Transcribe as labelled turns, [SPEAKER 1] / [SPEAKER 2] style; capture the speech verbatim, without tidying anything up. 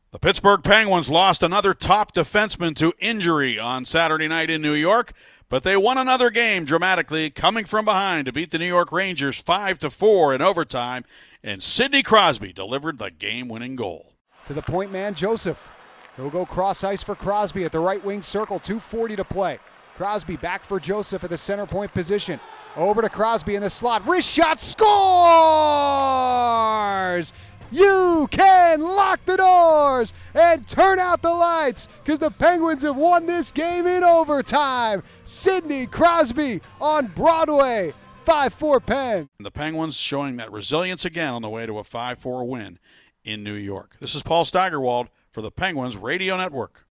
[SPEAKER 1] The Pittsburgh Penguins lost another top defenseman to injury on Saturday night in New York, but they won another game dramatically, coming from behind to beat the New York Rangers five to four in overtime, and Sidney Crosby delivered the game-winning goal.
[SPEAKER 2] To the point man, Joseph. He'll go cross ice for Crosby at the right wing circle, two forty to play. Crosby back for Joseph at the center point position. Over to Crosby in the slot. Wrist shot, scores! You can lock the doors and turn out the lights because the Penguins have won this game in overtime. Sidney Crosby on Broadway, five four Penn.
[SPEAKER 1] And the Penguins showing that resilience again on the way to a five four win in New York. This is Paul Steigerwald for the Penguins Radio Network.